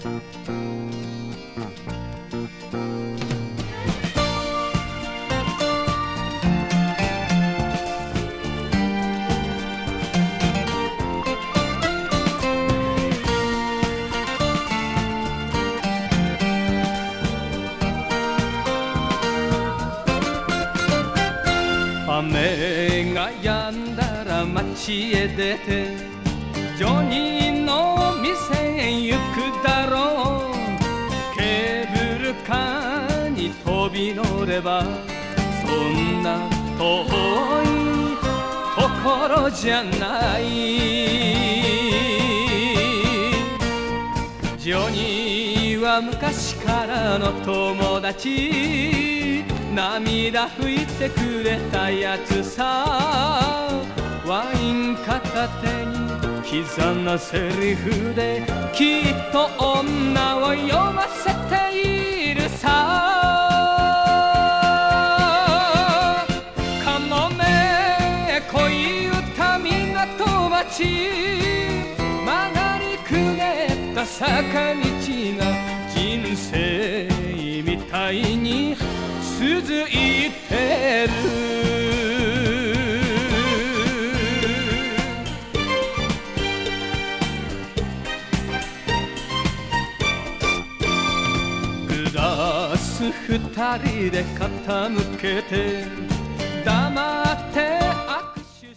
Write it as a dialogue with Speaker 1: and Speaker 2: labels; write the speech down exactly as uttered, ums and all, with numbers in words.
Speaker 1: 雨が止んだら街へ出てジョニーの店へ行くだろう。ケーブルカーに飛び乗ればそんな遠いところじゃない。ジョニーは昔からの友達、涙拭いてくれたやつさ。ワイン片手に刻んだセリフできっと女を読ませているさ。かもめ恋歌港町、曲がりくねった坂道が人生みたいに続いてる。グラス二人で傾けて黙って